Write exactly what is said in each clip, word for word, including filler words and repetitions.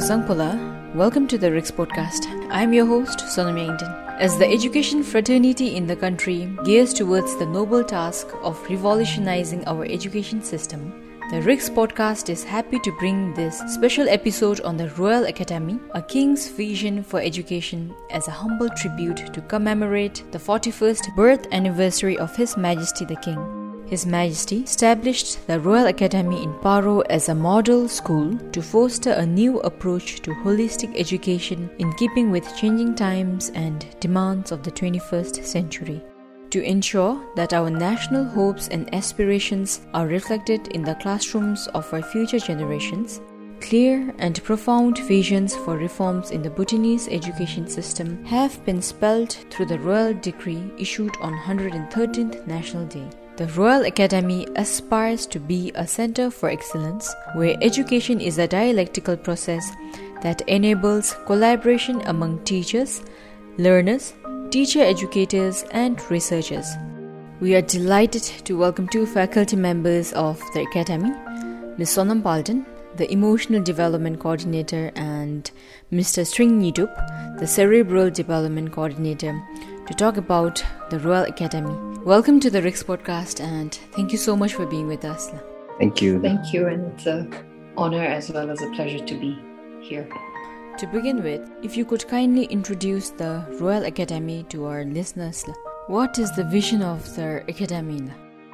Musangpula, welcome to the R I X podcast. I'm your host, Sonam Yaington. As the education fraternity in the country gears towards the noble task of revolutionizing our education system, the R I X podcast is happy to bring this special episode on the Royal Academy, a king's vision for education, as a humble tribute to commemorate the forty-first birth anniversary of His Majesty the King. His Majesty established the Royal Academy in Paro as a model school to foster a new approach to holistic education in keeping with changing times and demands of the twenty-first century. To ensure that our national hopes and aspirations are reflected in the classrooms of our future generations, clear and profound visions for reforms in the Bhutanese education system have been spelled through the Royal Decree issued on one hundred thirteenth National Day. The Royal Academy aspires to be a center for excellence, where education is a dialectical process that enables collaboration among teachers, learners, teacher educators, and researchers. We are delighted to welcome two faculty members of the Academy, Miz Sonam Palden, the Emotional Development Coordinator, and Mister String Nitup, the Cerebral Development Coordinator, to talk about the Royal Academy. Welcome to the R I X podcast, and thank you so much for being with us. Thank you. Thank you, and it's an honor as well as a pleasure to be here. To begin with, if you could kindly introduce the Royal Academy to our listeners. What is the vision of the Academy?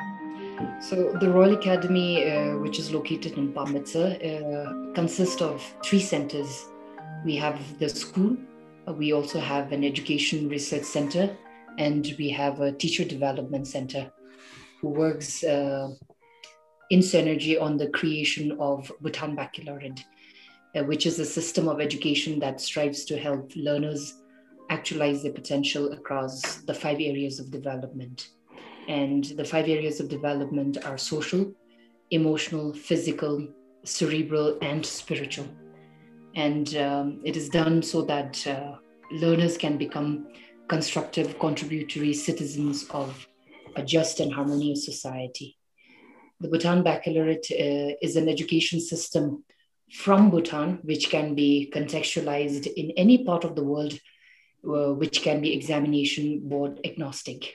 So the Royal Academy, uh, which is located in Pamitsar, uh, consists of three centers. We have the school, uh, we also have an education research center, and we have a teacher development center who works uh, in synergy on the creation of Bhutan Baccalaureate, uh, which is a system of education that strives to help learners actualize their potential across the five areas of development. And the five areas of development are social, emotional, physical, cerebral, and spiritual. And um, it is done so that uh, learners can become constructive, contributory citizens of a just and harmonious society. The Bhutan Baccalaureate uh, is an education system from Bhutan, which can be contextualized in any part of the world, uh, which can be examination board agnostic.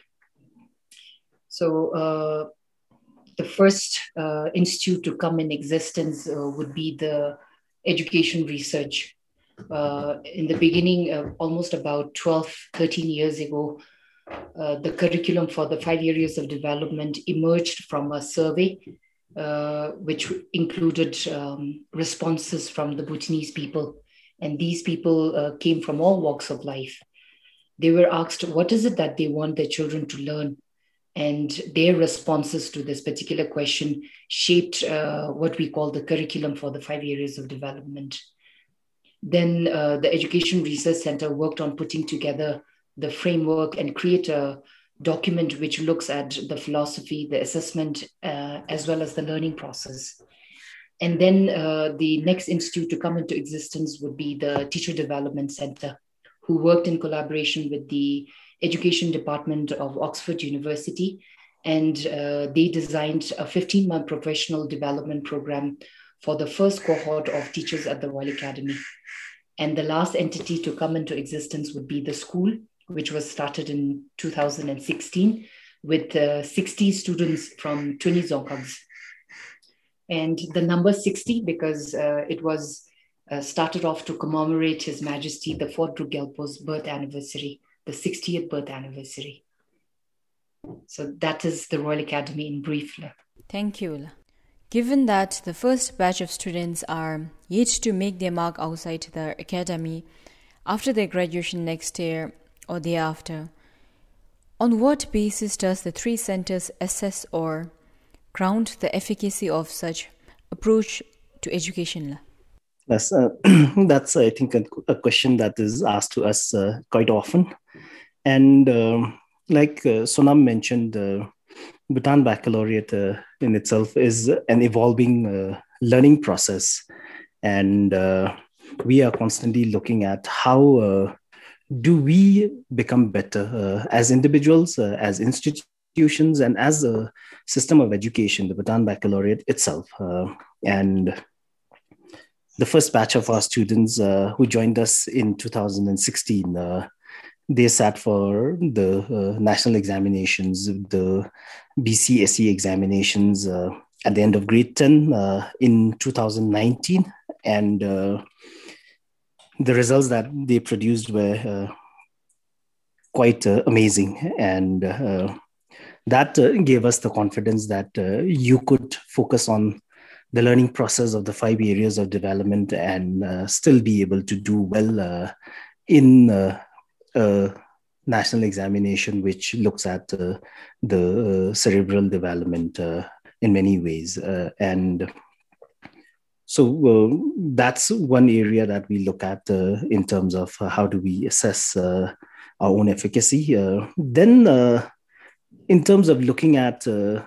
So uh, the first uh, institute to come in existence uh, would be the education research. Uh, in the beginning, uh, almost about twelve, thirteen years ago, uh, the curriculum for the five areas of development emerged from a survey, uh, which included um, responses from the Bhutanese people. And these people uh, came from all walks of life. They were asked, what is it that they want their children to learn? And their responses to this particular question shaped uh, what we call the curriculum for the five areas of development. Then uh, the Education Research Center worked on putting together the framework and create a document which looks at the philosophy, the assessment, uh, as well as the learning process. And then uh, the next institute to come into existence would be the Teacher Development Center, who worked in collaboration with the Education Department of Oxford University. And uh, they designed a fifteen-month professional development program for the first cohort of teachers at the Royal Academy. And the last entity to come into existence would be the school, which was started in two thousand sixteen with uh, sixty students from twenty Dzongkhags. And the number sixty, because uh, it was uh, started off to commemorate His Majesty the fourth Druk Gyalpo's birth anniversary, the sixtieth birth anniversary. So that is the Royal Academy in brief. Thank you. Given that the first batch of students are yet to make their mark outside the Academy after their graduation next year or thereafter, on what basis does the three centers assess or ground the efficacy of such approach to education? That's, uh, that's I think, a, a question that is asked to us uh, quite often. And um, like uh, Sonam mentioned, uh, Bhutan Baccalaureate uh, in itself is an evolving uh, learning process. And uh, we are constantly looking at how uh, do we become better uh, as individuals, uh, as institutions, and as a system of education, the Bhutan Baccalaureate itself. Uh, and the first batch of our students uh, who joined us in two thousand sixteen, uh, they sat for the uh, national examinations, the B C S E examinations uh, at the end of grade ten uh, in two thousand nineteen. And uh, the results that they produced were uh, quite uh, amazing. And uh, that uh, gave us the confidence that uh, you could focus on the learning process of the five areas of development and uh, still be able to do well uh, in uh, a national examination, which looks at uh, the uh, cerebral development uh, in many ways. Uh, and so uh, that's one area that we look at uh, in terms of uh, how do we assess uh, our own efficacy. Uh, then uh, in terms of looking at uh,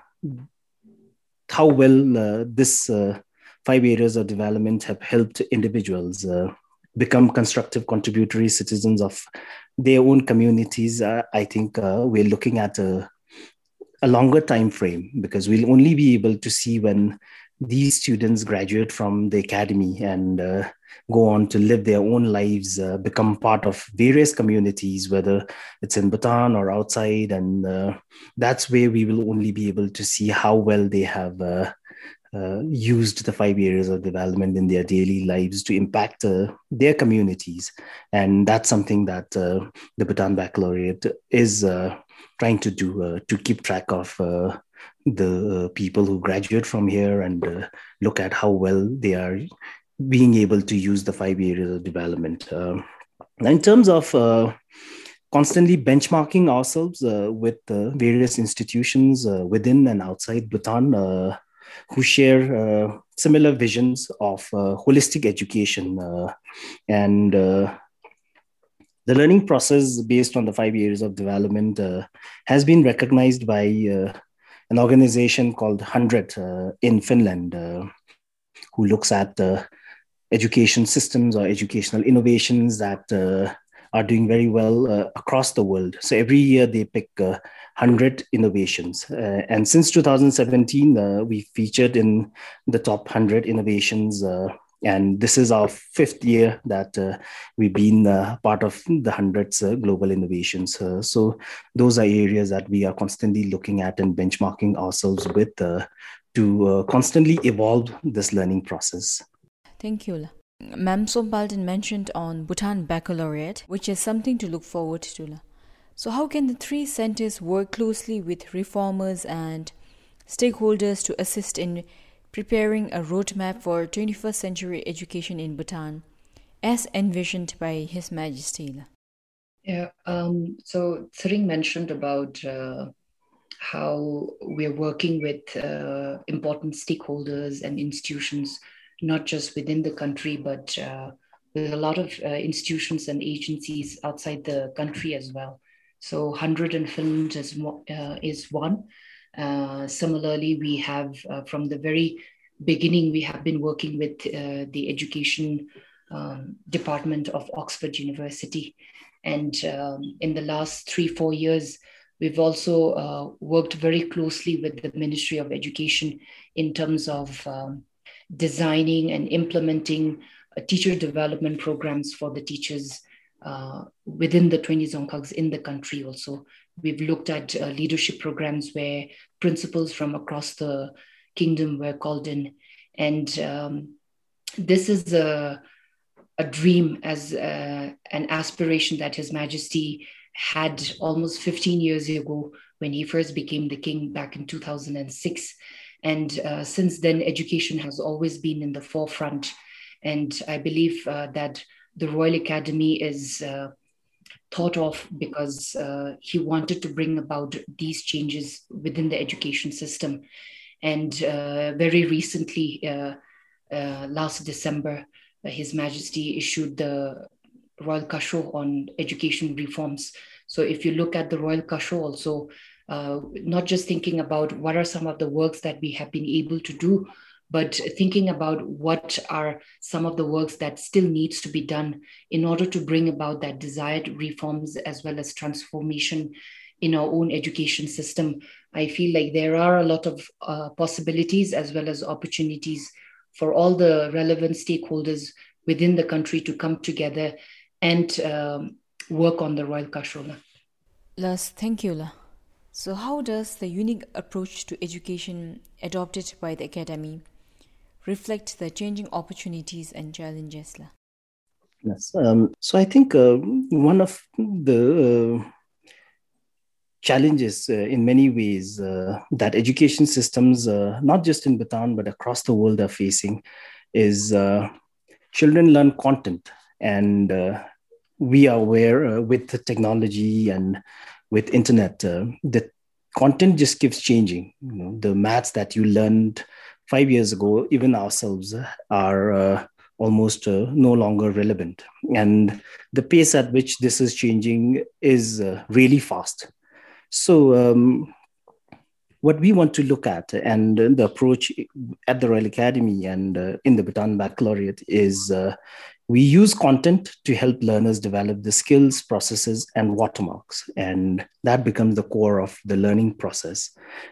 how well uh, this uh, five areas of development have helped individuals uh, become constructive contributory citizens of their own communities, uh, I think uh, we're looking at a, a longer time frame, because we'll only be able to see when these students graduate from the academy and uh, go on to live their own lives, uh, become part of various communities, whether it's in Bhutan or outside. And uh, that's where we will only be able to see how well they have uh, uh, used the five areas of development in their daily lives to impact uh, their communities. And that's something that uh, the Bhutan Baccalaureate is uh, trying to do, uh, to keep track of uh, the uh, people who graduate from here and uh, look at how well they are being able to use the five areas of development. Uh, in terms of uh, constantly benchmarking ourselves uh, with uh, various institutions uh, within and outside Bhutan uh, who share uh, similar visions of uh, holistic education uh, and uh, the learning process based on the five areas of development uh, has been recognized by uh, an organization called one hundred uh, in Finland, uh, who looks at uh, education systems or educational innovations that uh, are doing very well uh, across the world. So every year they pick uh, one hundred innovations. Uh, and since two thousand seventeen, uh, we featured in the top one hundred innovations. Uh, and this is our fifth year that uh, we've been uh, part of the hundreds uh, global innovations. Uh, so those are areas that we are constantly looking at and benchmarking ourselves with uh, to uh, constantly evolve this learning process. Thank you. Ma'am Sompaltan mentioned on Bhutan Baccalaureate, which is something to look forward to. So how can the three centers work closely with reformers and stakeholders to assist in preparing a roadmap for twenty-first century education in Bhutan, as envisioned by His Majesty? Yeah, um, so Tsering mentioned about uh, how we're working with uh, important stakeholders and institutions, not just within the country, but uh, with a lot of uh, institutions and agencies outside the country as well. So one hundred in Finland is, uh, is one. Uh, similarly, we have uh, from the very beginning, we have been working with uh, the education um, department of Oxford University. And um, in the last three, four years, we've also uh, worked very closely with the Ministry of Education in terms of um, designing and implementing uh, teacher development programs for the teachers uh, within the twenty Dzongkhags in the country also. We've looked at uh, leadership programs where principals from across the kingdom were called in. And um, this is a, a dream, as uh, an aspiration that His Majesty had almost fifteen years ago when he first became the king back in two thousand six. And uh, since then, education has always been in the forefront. And I believe uh, that the Royal Academy is uh, thought of because uh, he wanted to bring about these changes within the education system. And uh, very recently, uh, uh, last December, uh, His Majesty issued the Royal Kasho on education reforms. So if you look at the Royal Kasho also, uh, not just thinking about what are some of the works that we have been able to do, but thinking about what are some of the works that still needs to be done in order to bring about that desired reforms as well as transformation in our own education system. I feel like there are a lot of uh, possibilities as well as opportunities for all the relevant stakeholders within the country to come together and um, work on the Royal Kashrona. Las, thank you, La. So how does the unique approach to education adopted by the Academy reflect the changing opportunities and challenges, La? Yes. Um, so I think uh, one of the uh, challenges uh, in many ways uh, that education systems, uh, not just in Bhutan, but across the world are facing is uh, children learn content. And uh, we are aware uh, with the technology and with internet, uh, the content just keeps changing. You know, the maths that you learned five years ago, even ourselves, are uh, almost uh, no longer relevant. And the pace at which this is changing is uh, really fast. So um, what we want to look at, and the approach at the Royal Academy and uh, in the Bhutan Baccalaureate, is uh, we use content to help learners develop the skills, processes, and watermarks. And that becomes the core of the learning process.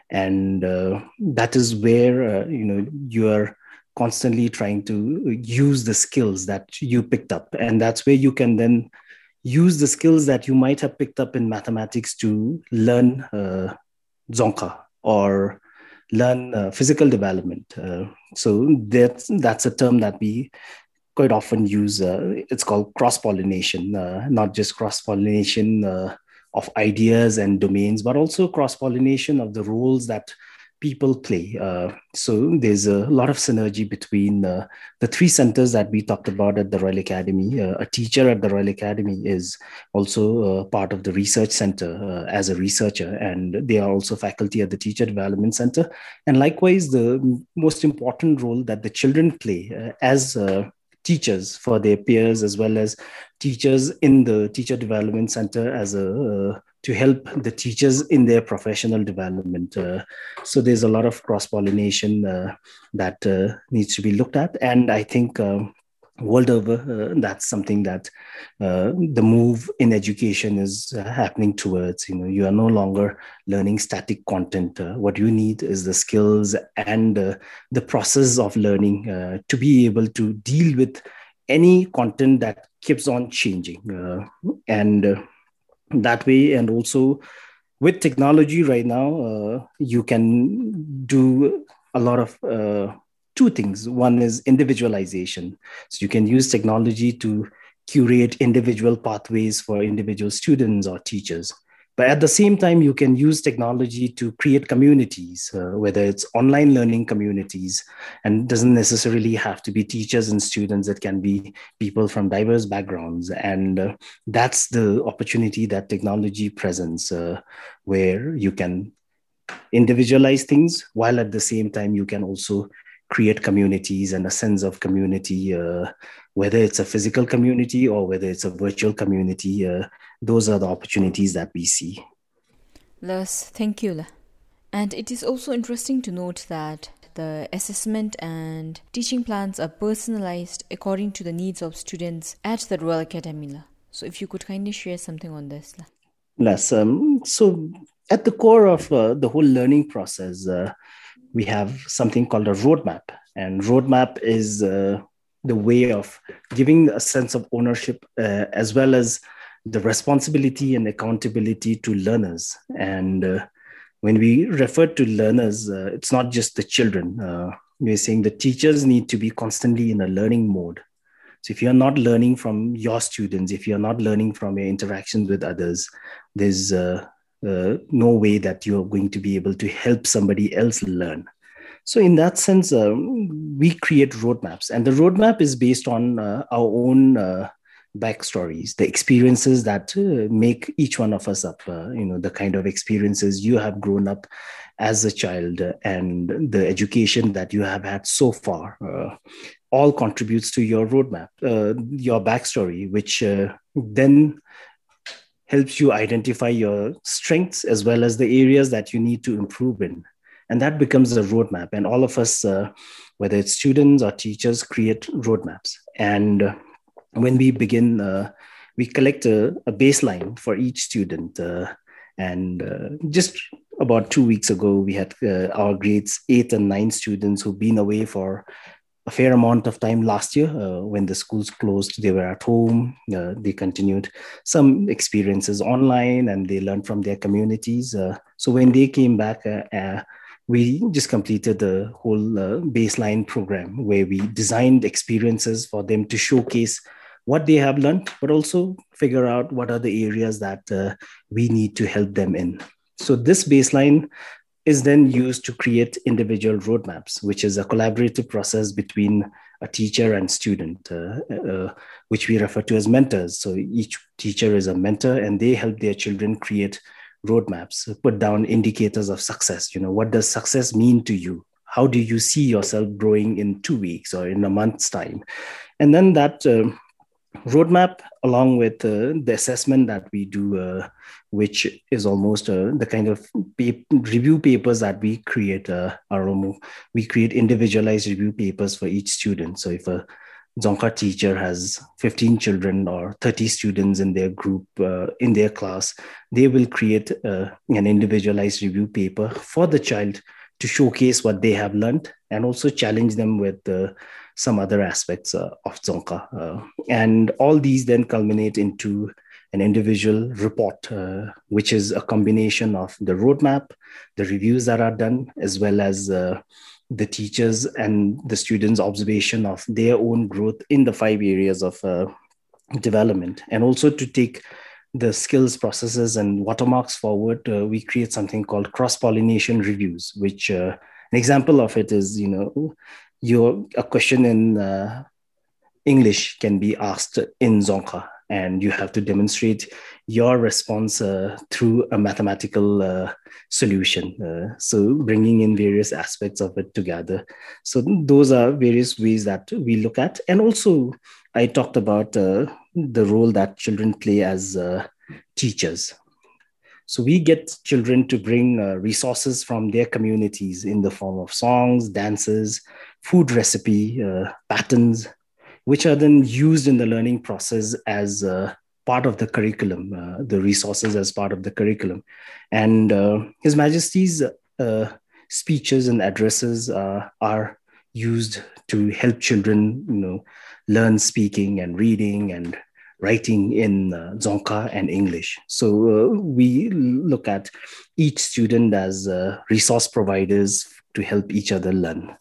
And uh, that is where, uh, you know, you are constantly trying to use the skills that you picked up. And that's where you can then use the skills that you might have picked up in mathematics to learn uh, Dzongkha or learn uh, physical development. Uh, so that's, that's a term that we quite often use. Uh, it's called cross-pollination, uh, not just cross-pollination uh, of ideas and domains, but also cross-pollination of the roles that people play. Uh, so there's a lot of synergy between uh, the three centers that we talked about at the Royal Academy. Uh, a teacher at the Royal Academy is also uh, part of the research center uh, as a researcher, and they are also faculty at the Teacher Development Center. And likewise, the most important role that the children play uh, as uh, teachers for their peers, as well as teachers in the Teacher Development Center as a uh, to help the teachers in their professional development. Uh, so there's a lot of cross-pollination uh, that uh, needs to be looked at. And I think uh, world over, uh, that's something that uh, the move in education is uh, happening towards. You know, you are no longer learning static content. Uh, what you need is the skills and uh, the process of learning uh, to be able to deal with any content that keeps on changing. Uh, and uh, that way, and also with technology right now, uh, you can do a lot of uh, two things. One is individualization. So you can use technology to curate individual pathways for individual students or teachers. But at the same time, you can use technology to create communities, uh, whether it's online learning communities, and it doesn't necessarily have to be teachers and students. It can be people from diverse backgrounds. And uh, that's the opportunity that technology presents, uh, where you can individualize things, while at the same time, you can also create communities and a sense of community, uh, whether it's a physical community or whether it's a virtual community. Uh, those are the opportunities that we see. Les, thank you. La. And it is also interesting to note that the assessment and teaching plans are personalized according to the needs of students at the Royal Academy. La. So if you could kindly share something on this. La. Yes. Um, so at the core of uh, the whole learning process, uh, we have something called a roadmap. And roadmap is uh, the way of giving a sense of ownership uh, as well as the responsibility and accountability to learners. And uh, when we refer to learners, uh, it's not just the children. Uh, we're saying the teachers need to be constantly in a learning mode. So if you're not learning from your students, if you're not learning from your interactions with others, there's uh, uh, no way that you're going to be able to help somebody else learn. So in that sense, um, we create roadmaps, and the roadmap is based on uh, our own uh, backstories, the experiences that uh, make each one of us up, uh, you know, the kind of experiences you have grown up as a child and the education that you have had so far, uh, all contributes to your roadmap, uh, your backstory, which uh, then helps you identify your strengths as well as the areas that you need to improve in. And that becomes a roadmap. And all of us, uh, whether it's students or teachers, create roadmaps. And uh, when we begin, uh, we collect a, a baseline for each student. Uh, and uh, just about two weeks ago, we had uh, our grades eight and nine students who've been away for a fair amount of time last year. Uh, when the schools closed, they were at home. Uh, they continued some experiences online, and they learned from their communities. Uh, so when they came back, uh, uh, we just completed the whole uh, baseline program where we designed experiences for them to showcase what they have learned, but also figure out what are the areas that uh, we need to help them in. So this baseline is then used to create individual roadmaps, which is a collaborative process between a teacher and student, uh, uh, which we refer to as mentors. So each teacher is a mentor, and they help their children create roadmaps, put down indicators of success. You know, what does success mean to you? How do you see yourself growing in two weeks or in a month's time? And then that uh, roadmap, along with uh, the assessment that we do, uh, which is almost uh, the kind of pap- review papers that we create, uh, are almost, we create individualized review papers for each student. So if a Dzongkha teacher has fifteen children or thirty students in their group, uh, in their class, they will create uh, an individualized review paper for the child to showcase what they have learned and also challenge them with uh, some other aspects uh, of Dzongkha. Uh, and all these then culminate into an individual report, uh, which is a combination of the roadmap, the reviews that are done, as well as uh, the teachers and the students' observation of their own growth in the five areas of uh, development. And also to take the skills, processes, and watermarks forward, uh, we create something called cross-pollination reviews, which uh, an example of it is, you know, your a question in uh, English can be asked in Dzongkha, and you have to demonstrate your response uh, through a mathematical uh, solution. Uh, so bringing in various aspects of it together. So those are various ways that we look at. And also, I talked about uh, the role that children play as uh, teachers. So we get children to bring uh, resources from their communities in the form of songs, dances, food recipe, uh, patterns, which are then used in the learning process as uh, part of the curriculum, uh, the resources as part of the curriculum. And uh, His Majesty's uh, speeches and addresses uh, are used to help children, you know, learn speaking and reading and writing in uh, Dzongkha and English. So uh, we look at each student as uh, resource providers to help each other learn.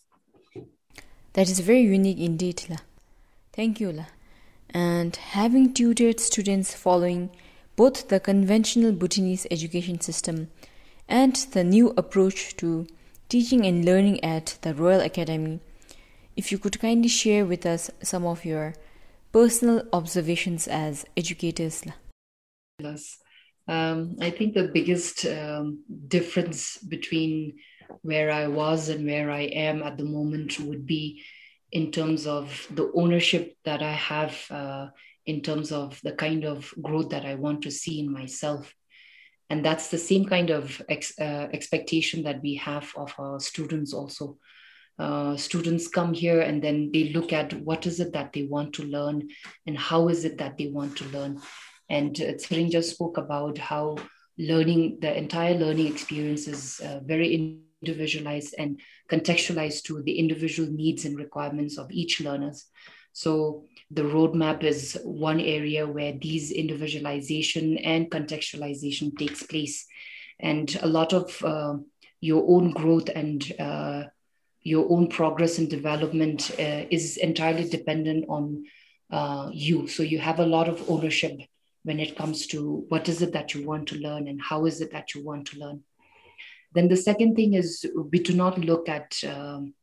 That is very unique indeed, La. Thank you, La. And having tutored students following both the conventional Bhutanese education system and the new approach to teaching and learning at the Royal Academy, if you could kindly share with us some of your personal observations as educators. Yes. Um, I think the biggest um, difference between where I was and where I am at the moment would be in terms of the ownership that I have, uh, in terms of the kind of growth that I want to see in myself. And that's the same kind of ex- uh, expectation that we have of our students also. Uh, students come here and then they look at what is it that they want to learn and how is it that they want to learn. And uh, Tsering just spoke about how learning, the entire learning experience is uh, very individualized and contextualized to the individual needs and requirements of each learners. So the roadmap is one area where these individualization and contextualization takes place. And a lot of uh, your own growth and uh, your own progress and development uh, is entirely dependent on uh, you. So you have a lot of ownership when it comes to what is it that you want to learn and how is it that you want to learn. Then the second thing is we do not look at um,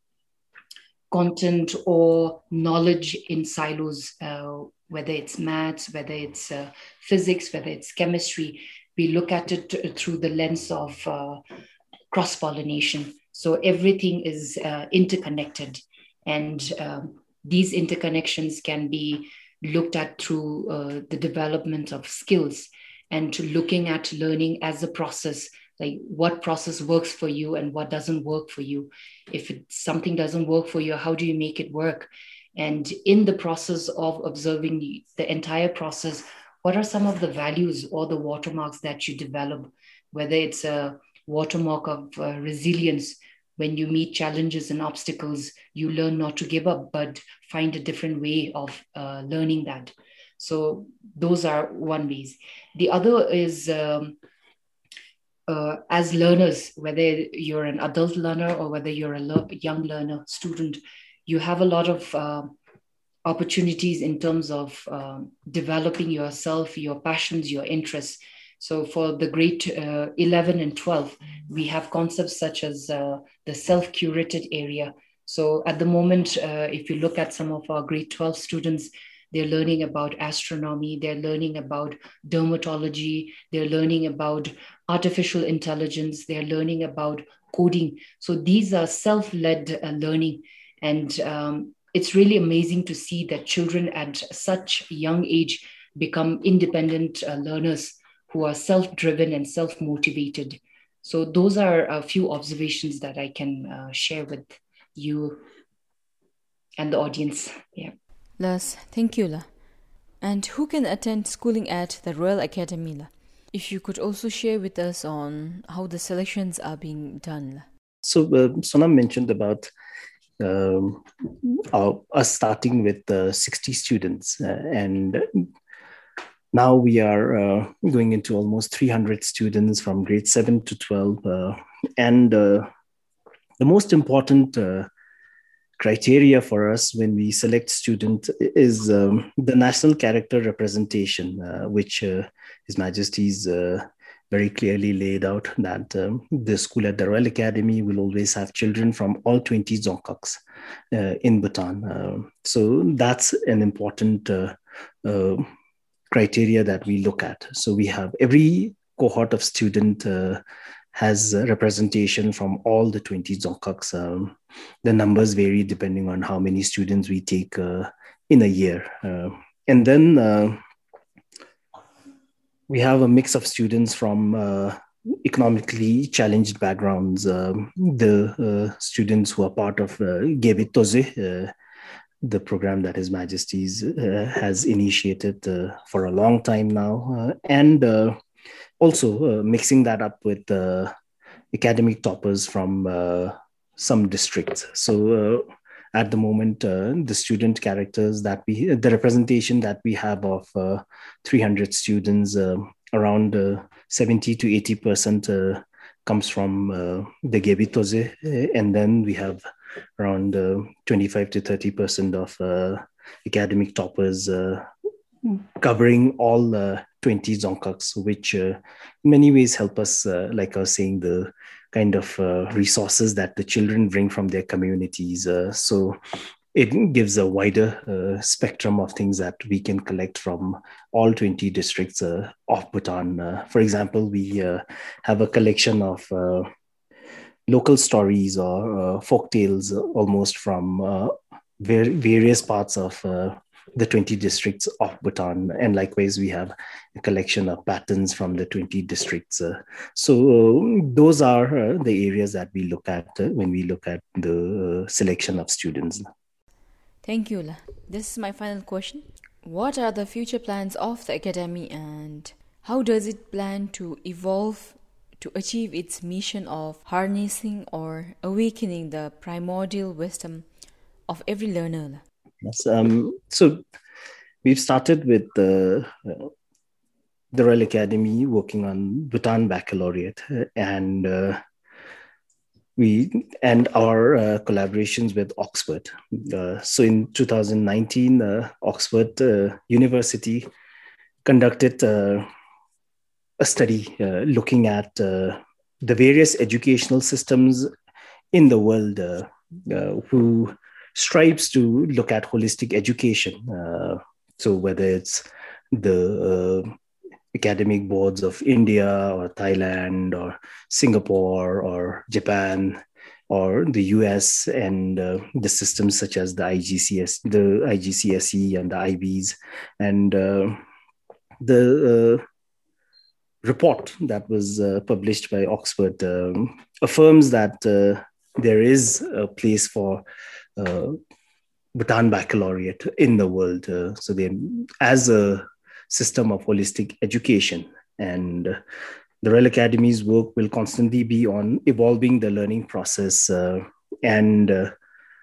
content or knowledge in silos, uh, whether it's maths, whether it's uh, physics, whether it's chemistry. We look at it through the lens of uh, cross-pollination. So everything is uh, interconnected, and um, these interconnections can be looked at through uh, the development of skills and to looking at learning as a process, like what process works for you and what doesn't work for you. If it, something doesn't work for you, how do you make it work? And in the process of observing the, the entire process, what are some of the values or the watermarks that you develop, whether it's a watermark of uh, resilience, when you meet challenges and obstacles, you learn not to give up, but find a different way of uh, learning that. So those are one ways. The other is um, uh, as learners, whether you're an adult learner or whether you're a le- young learner, student, you have a lot of uh, opportunities in terms of uh, developing yourself, your passions, your interests. So for the grade uh, eleven and twelve, we have concepts such as uh, the self-curated area. So at the moment, uh, if you look at some of our grade twelve students, they're learning about astronomy, they're learning about dermatology, they're learning about artificial intelligence, they're learning about coding. So these are self-led uh, learning. And um, it's really amazing to see that children at such young age become independent uh, learners who are self-driven and self-motivated. So those are a few observations that I can uh, share with you and the audience. Yeah. Las, thank you, La. And who can attend schooling at the Royal Academy, La? If you could also share with us on how the selections are being done, La. So uh, Sonam mentioned about um, our, us starting with uh, sixty students, uh, and now we are uh, going into almost three hundred students from grade seven to twelve. Uh, and uh, the most important uh, criteria for us when we select student is um, the national character representation, uh, which uh, His Majesty's uh, very clearly laid out that um, the school at the Royal Academy will always have children from all twenty Dzongkhaks uh, in Bhutan. Uh, so that's an important uh, uh, criteria that we look at. So we have every cohort of student uh, has representation from all the twenty Dzongkhaks. Um, the numbers vary depending on how many students we take uh, in a year. Uh, and then uh, we have a mix of students from uh, economically challenged backgrounds. Um, the uh, students who are part of uh, Gebit Toze, uh, the program that His Majesty's uh, has initiated uh, for a long time now. Uh, and uh, also uh, mixing that up with uh, academic toppers from uh, some districts. So uh, at the moment, uh, the student characters that we, the representation that we have of uh, three hundred students, uh, around uh, seventy to eighty percent uh, comes from uh, the Gebit Toze. And then we have around uh, twenty-five to thirty percent of uh, academic toppers uh, covering all uh, twenty Dzongkhaks, which uh, in many ways help us, uh, like I was saying, the kind of uh, resources that the children bring from their communities. Uh, so it gives a wider uh, spectrum of things that we can collect from all twenty districts uh, of Bhutan. Uh, for example, we uh, have a collection of uh, local stories or uh, folk tales uh, almost from uh, ver- various parts of uh, the twenty districts of Bhutan. And likewise, we have a collection of patterns from the twenty districts. Uh, so uh, those are uh, the areas that we look at uh, when we look at the uh, selection of students. Thank you, La. This is my final question. What are the future plans of the Academy and how does it plan to evolve to achieve its mission of harnessing or awakening the primordial wisdom of every learner? Yes, um, so we've started with the, uh, the Royal Academy working on Bhutan Baccalaureate and uh, we and our uh, collaborations with Oxford. Uh, so in two thousand nineteen, uh, Oxford uh, University conducted uh, a study uh, looking at uh, the various educational systems in the world uh, uh, who strives to look at holistic education. Uh, so whether it's the uh, academic boards of India or Thailand or Singapore or Japan or the U S and uh, the systems such as the I G C S, the I G C S E and the I Bs. And uh, the uh, report that was uh, published by Oxford um, affirms that uh, there is a place for uh, Bhutan Baccalaureate in the world. Uh, so they, as a system of holistic education. And the Royal Academy's work will constantly be on evolving the learning process. Uh, and uh,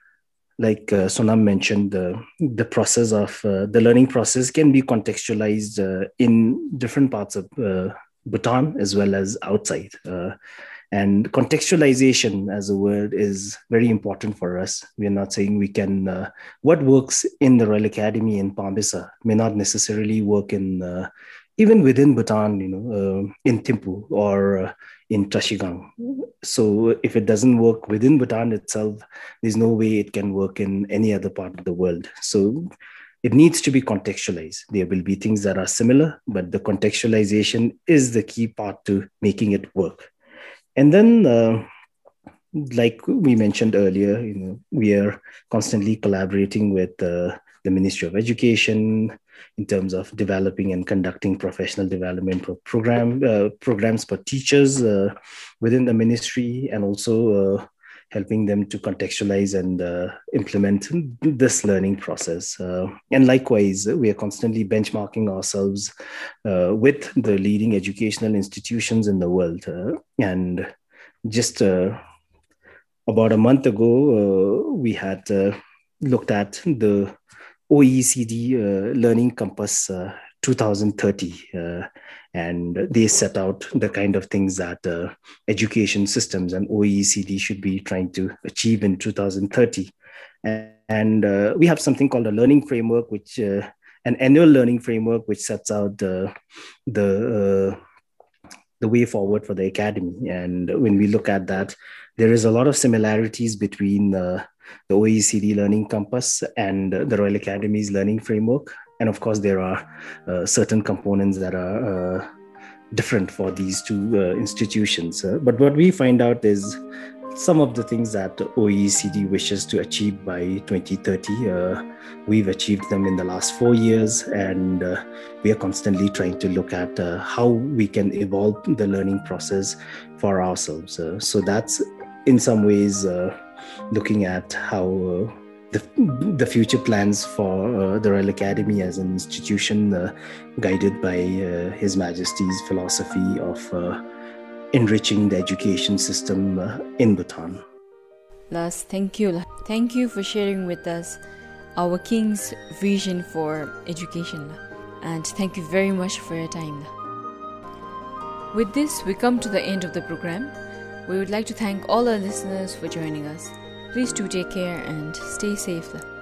like uh, Sonam mentioned, the, the process of uh, the learning process can be contextualized uh, in different parts of uh, Bhutan as well as outside. Uh, and contextualization as a word is very important for us. We're not saying we can, uh, what works in the Royal Academy in Pambisa may not necessarily work in, uh, even within Bhutan, you know, uh, in Thimphu or uh, in Trashigang. So if it doesn't work within Bhutan itself, there's no way it can work in any other part of the world. So it needs to be contextualized. There will be things that are similar, but the contextualization is the key part to making it work. And then, uh, like we mentioned earlier, you know, we are constantly collaborating with uh, the Ministry of Education in terms of developing and conducting professional development program uh, programs for teachers uh, within the ministry, and also uh, helping them to contextualize and uh, implement this learning process. Uh, and likewise, we are constantly benchmarking ourselves uh, with the leading educational institutions in the world. Uh, and just uh, about a month ago, uh, we had uh, looked at the O E C D uh, Learning Compass uh, twenty thirty, uh, and they set out the kind of things that uh, education systems and O E C D should be trying to achieve in two thousand thirty. And, and uh, we have something called a learning framework, which uh, an annual learning framework, which sets out uh, the uh, the way forward for the academy. And when we look at that, there is a lot of similarities between uh, the O E C D Learning Compass and the Royal Academy's learning framework. And of course, there are uh, certain components that are uh, different for these two uh, institutions. Uh, but what we find out is some of the things that O E C D wishes to achieve by twenty thirty, uh, we've achieved them in the last four years, and uh, we are constantly trying to look at uh, how we can evolve the learning process for ourselves. Uh, so that's in some ways uh, looking at how uh, the, the future plans for uh, the Royal Academy as an institution uh, guided by uh, His Majesty's philosophy of uh, enriching the education system uh, in Bhutan. Las, thank you. Thank you for sharing with us our King's vision for education. And thank you very much for your time. With this, we come to the end of the program. We would like to thank all our listeners for joining us. Please do take care and stay safe.